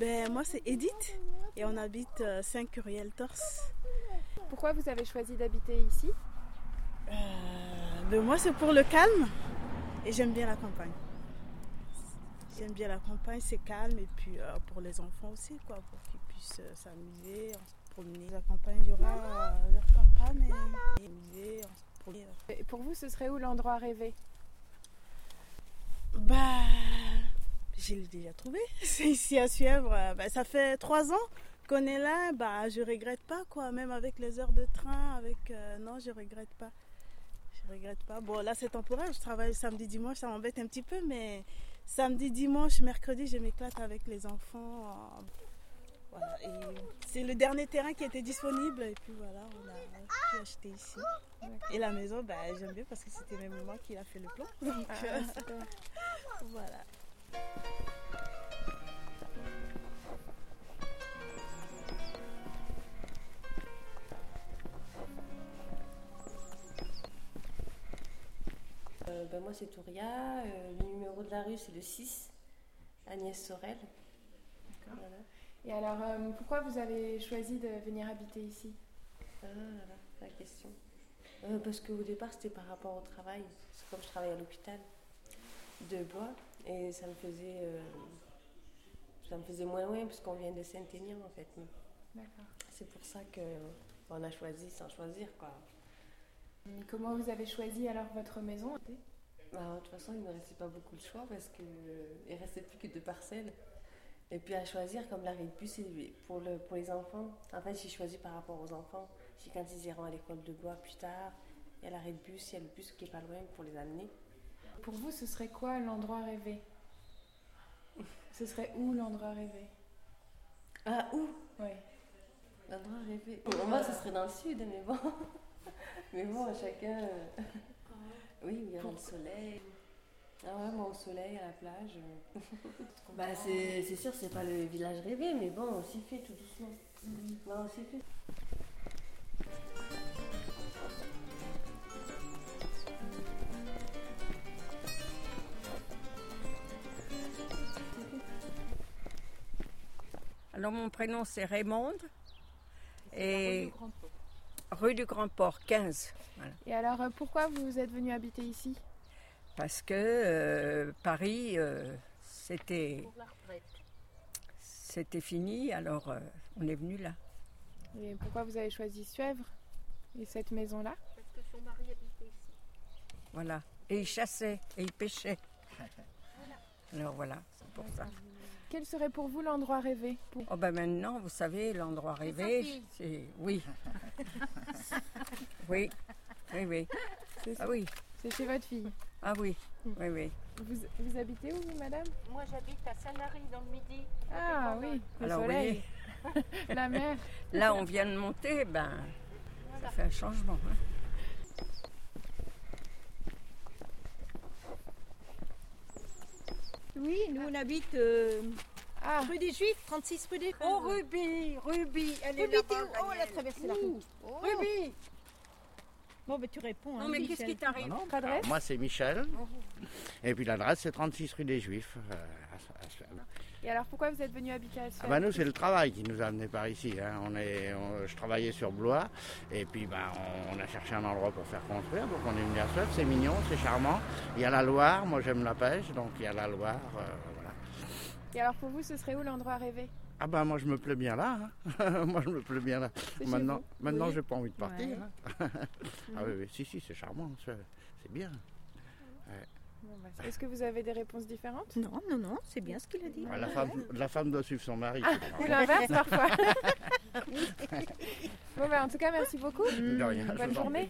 Ben, moi, c'est Edith et on habite 5 Curiel Torse. Pourquoi vous avez choisi d'habiter ici? Ben, moi, c'est pour le calme et j'aime bien la campagne. J'aime bien la campagne, c'est calme et puis pour les enfants aussi, quoi, pour qu'ils puissent s'amuser, se promener. La campagne, il y aura leur papa, mais s'amuser, se promener. Et pour vous, ce serait où l'endroit rêvé? Bah, je l'ai déjà trouvé. C'est ici à Suèvre. Bah, ça fait 3 ans qu'on est là. Bah, je regrette pas, quoi. Même avec les heures de train, non, je regrette pas. Je regrette pas. Bon, là, c'est temporaire. Je travaille samedi, dimanche. Ça m'embête un petit peu, mais samedi, dimanche, mercredi, je m'éclate avec les enfants. Voilà. Et c'est le dernier terrain qui était disponible. Et puis voilà, on a pu acheter ici. Et la maison, bah, j'aime bien parce que c'était même moi qui a fait le plan. Donc, voilà. Moi c'est Touria, le numéro de la rue c'est le 6, Agnès Sorel. Voilà. Et alors pourquoi vous avez choisi de venir habiter ici? La question. Parce qu'au départ c'était par rapport au travail, c'est comme je travaille à l'hôpital de Blois et ça me faisait moins loin parce qu'on vient de Saint-Aignan en fait. D'accord. C'est pour ça qu'on a choisi sans choisir quoi. Comment vous avez choisi alors votre maison? De toute façon, il ne me restait pas beaucoup de choix parce qu'il ne restait plus que 2 parcelles. Et puis à choisir, comme l'arrêt de bus, c'est pour les enfants. En fait, j'ai choisi par rapport aux enfants. Si quand ils iront à l'école de Blois plus tard, il y a l'arrêt de bus, il y a le bus qui est pas loin pour les amener. Pour vous, ce serait quoi l'endroit rêvé? Ce serait où l'endroit rêvé? Ah, où? Oui. L'endroit rêvé. Pour moi, ce serait dans le sud, mais bon. Mais bon, chacun. Oui, il y a le soleil. Ah ouais, moi au soleil, à la plage. C'est sûr, c'est pas le village rêvé, mais bon, on s'y fait tout doucement. Non, on s'y fait. Alors mon prénom c'est Raymonde et rue du Grand Port 15. Voilà. Et alors pourquoi vous êtes venu habiter ici? Parce que Paris c'était fini, alors on est venu là. Et pourquoi vous avez choisi Suèvre et cette maison-là? Parce que son mari habitait ici. Voilà. Et il chassait et il pêchait. Alors voilà, c'est pour ça. Quel serait pour vous l'endroit rêvé? Oh ben maintenant, vous savez, l'endroit rêvé, c'est... Oui. Oui. Ah oui. C'est chez votre fille? Ah oui. Oui. Vous habitez où, vous, madame? Moi, j'habite à Sanary, dans le Midi. Ah oui, le alors, soleil. Oui. La mer. Là, on vient de monter, ça fait un changement. Hein. Oui, nous on habite rue des Juifs, 36 rue des Juifs. Oh, Ruby, elle est Ruby, là-bas. elle a traversé la rue. Ruby. Bon, ben tu réponds. Non, mais Michel. qu'est-ce qui t'arrive? Alors, moi, c'est Michel. Et puis l'adresse, c'est 36 rue des Juifs. Et alors, pourquoi vous êtes venu habiter à Suèvre? Nous, c'est le travail qui nous a amenés par ici. Hein. Je travaillais sur Blois. Et puis, on a cherché un endroit pour faire construire. Donc, on est venu à Suèvre. C'est mignon, c'est charmant. Il y a la Loire. Moi, j'aime la pêche. Donc, il y a la Loire. Voilà. Et alors, pour vous, ce serait où l'endroit rêvé? Moi, je me plais bien là. Hein. Moi, je me plais bien là. Maintenant, oui. j'ai pas envie de partir. Ouais. Hein. Oui, si, c'est charmant. C'est bien. Ouais. Est-ce que vous avez des réponses différentes? Non, c'est bien ce qu'il a dit. La femme doit suivre son mari. Ou l'inverse parfois. En tout cas, merci beaucoup. De rien, Bonne journée.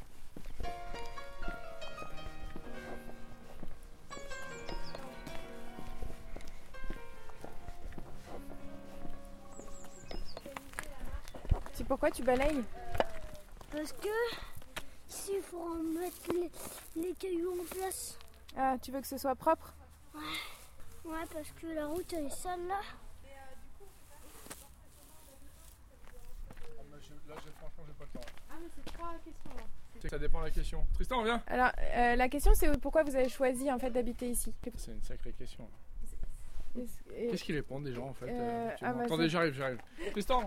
Pourquoi tu balayes? Parce que s'il faut remettre les cailloux en place. Ah, tu veux que ce soit propre? Ouais, parce que la route elle est sale là. Là, franchement, j'ai pas le temps. Ah, mais c'est 3 questions. Ça dépend de la question. Tristan, viens. Alors, la question c'est pourquoi vous avez choisi en fait d'habiter ici? C'est une sacrée question. Qu'est-ce qu'ils répondent des gens en fait Attendez, j'arrive. Tristan,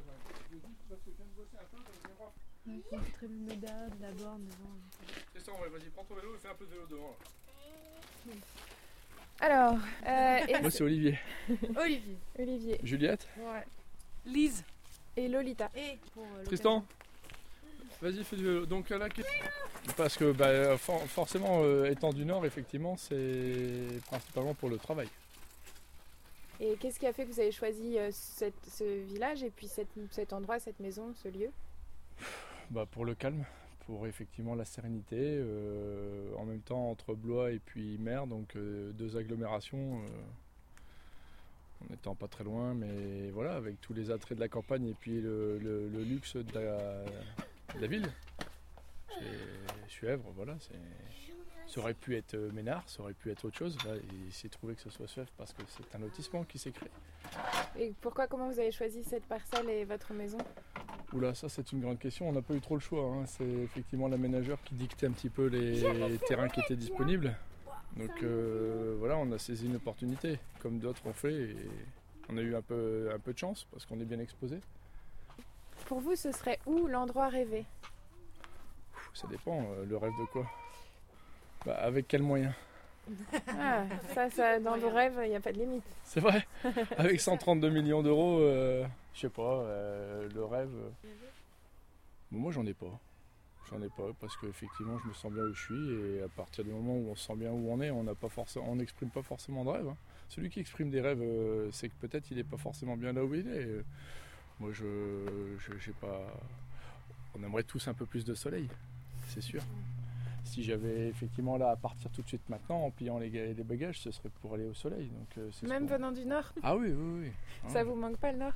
très médard, de la borne devant. Tristan, ouais, vas-y, prends ton vélo et fais un peu de vélo devant. Là. Alors, Moi c'est Olivier. Olivier. Juliette. Ouais. Lise. Et Lolita. Et Tristan, vas-y, fais du vélo. Donc là, parce que forcément, étant du Nord, effectivement, c'est principalement pour le travail. Et qu'est-ce qui a fait que vous avez choisi ce village et puis cet endroit, cette maison, ce lieu ? Pour le calme, pour effectivement la sérénité, en même temps entre Blois et puis Mer, donc 2 agglomérations, en n'étant pas très loin, mais voilà, avec tous les attraits de la campagne et puis le luxe de la ville. Suèvre, voilà, ça aurait pu être Ménard, ça aurait pu être autre chose. Là, il s'est trouvé que ce soit Suèvre parce que c'est un lotissement qui s'est créé. Et comment vous avez choisi cette parcelle et votre maison ? Oula, ça c'est une grande question, on n'a pas eu trop le choix. Hein. C'est effectivement l'aménageur qui dictait un petit peu les terrains qui étaient disponibles. Donc voilà, on a saisi une opportunité, comme d'autres ont fait, et on a eu un peu de chance parce qu'on est bien exposé. Pour vous, ce serait où l'endroit rêvé ? Ça dépend, le rêve de quoi ? Avec quels moyens ? Ah, ça dans vos rêves, il n'y a pas de limite. C'est vrai. Avec 132 millions d'euros, je sais pas, le rêve... moi, j'en ai pas. Parce qu'effectivement, je me sens bien où je suis et à partir du moment où on se sent bien où on est, on n'exprime pas forcément de rêve. Hein. Celui qui exprime des rêves, c'est que peut-être il n'est pas forcément bien là où il est. Moi, j'ai pas... On aimerait tous un peu plus de soleil, c'est sûr. Si j'avais effectivement là à partir tout de suite maintenant en pliant les bagages, ce serait pour aller au soleil. Donc, même venant du Nord ? Ah oui. Ça vous manque pas le Nord ?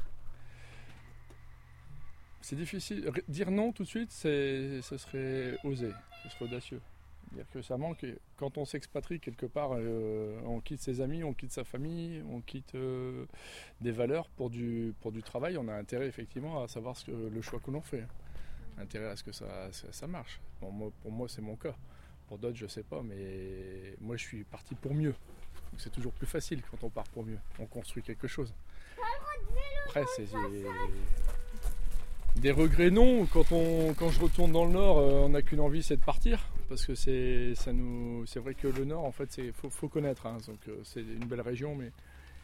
C'est difficile. Dire non tout de suite, ce serait osé, ce serait audacieux. Dire que ça manque. Quand on s'expatrie quelque part, on quitte ses amis, on quitte sa famille, on quitte des valeurs pour du travail. On a intérêt effectivement à savoir le choix que l'on fait. Intérêt à ce que ça marche. Bon, pour moi, c'est mon cas. Pour d'autres, je sais pas, mais moi, je suis parti pour mieux. Donc, c'est toujours plus facile quand on part pour mieux. On construit quelque chose. Après, c'est des regrets, non. Quand je retourne dans le Nord, on n'a qu'une envie, c'est de partir, parce que c'est vrai que le Nord, en fait, faut connaître. Hein. Donc, c'est une belle région, mais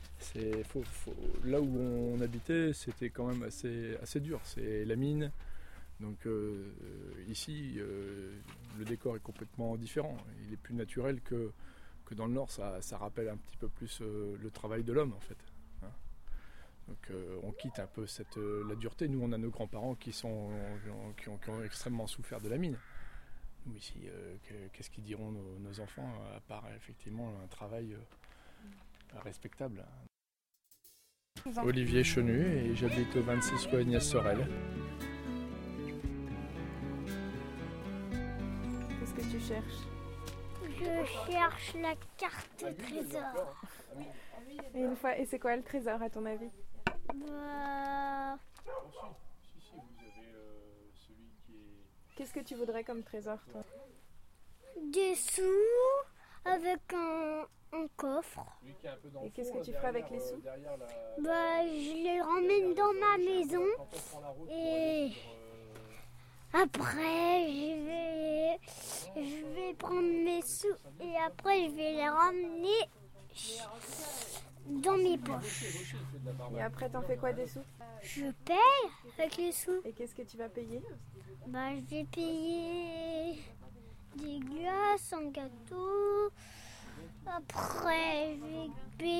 là où on habitait, c'était quand même assez dur. C'est la mine. Donc ici, le décor est complètement différent. Il est plus naturel que dans le Nord. Ça rappelle un petit peu plus le travail de l'homme, en fait. Hein. Donc on quitte un peu la dureté. Nous, on a nos grands-parents qui ont extrêmement souffert de la mine. Nous, ici, qu'est-ce qu'ils diront nos enfants, à part effectivement un travail respectable. Olivier Chenu, et j'habite au 26 rue Agnès Sorel. Tu cherches ? Je cherche la carte trésor. Et c'est quoi le trésor à ton avis ? Qu'est-ce que tu voudrais comme trésor, toi ? Des sous avec un coffre. Et qu'est-ce que tu feras avec les sous ? Je les ramène dans ma maison et après je vais prendre mes sous et après je vais les ramener dans mes poches. Et après t'en fais quoi des sous ? Je paye avec les sous. Et qu'est-ce que tu vas payer ? Je vais payer des glaces, un gâteau. Après je vais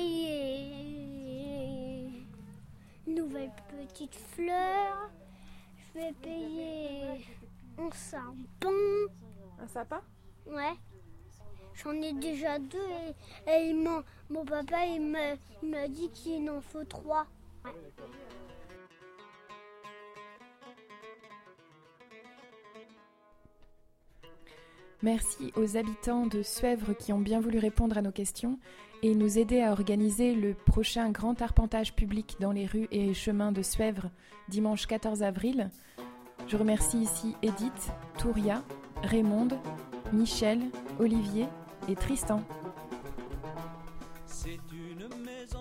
payer une nouvelle petite fleur. Je vais payer un sapin. Un sapin ? Ouais. J'en ai déjà 2 et mon papa il m'a dit qu'il en faut 3. Ouais. Merci aux habitants de Suèvre qui ont bien voulu répondre à nos questions et nous aider à organiser le prochain grand arpentage public dans les rues et chemins de Suèvre dimanche 14 avril. Je remercie ici Edith, Touria, Raymonde, Michel, Olivier et Tristan. C'est une maison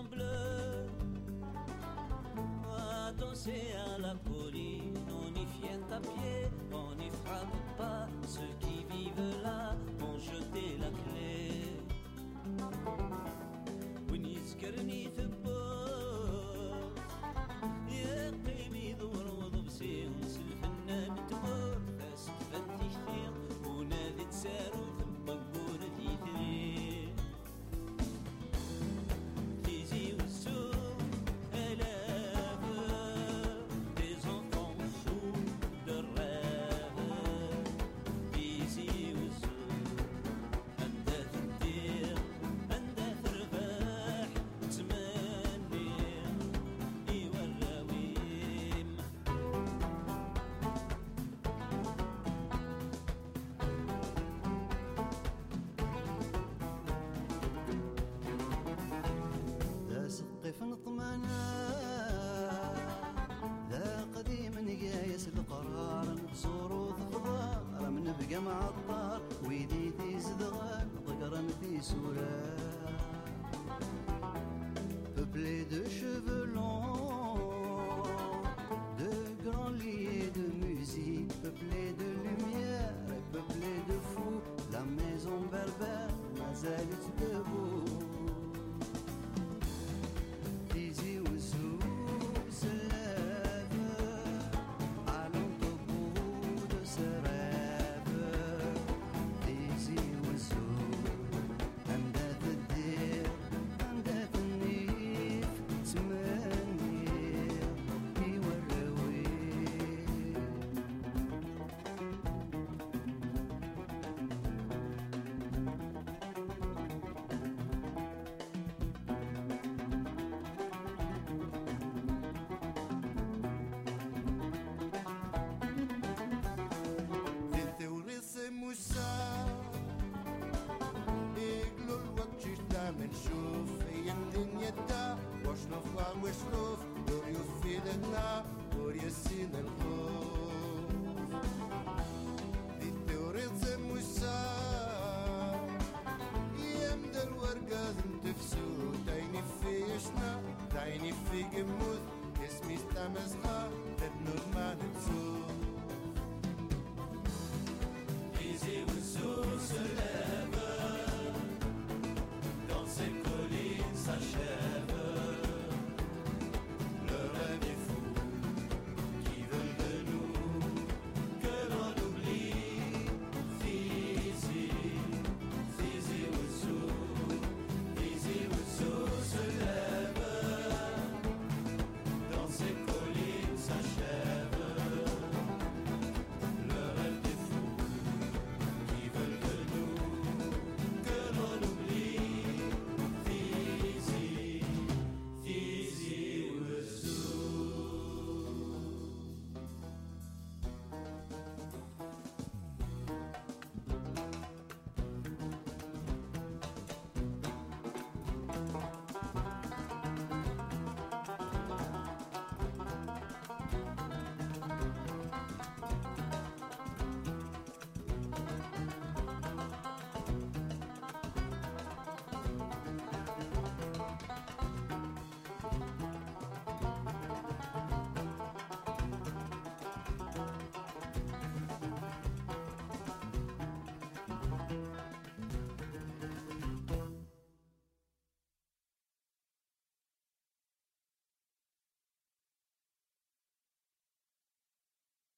جمع عطار ويديتي زدغال ضقرمتي سولار. Peuplé de cheveux longs, de grands lits de musique, peuplé de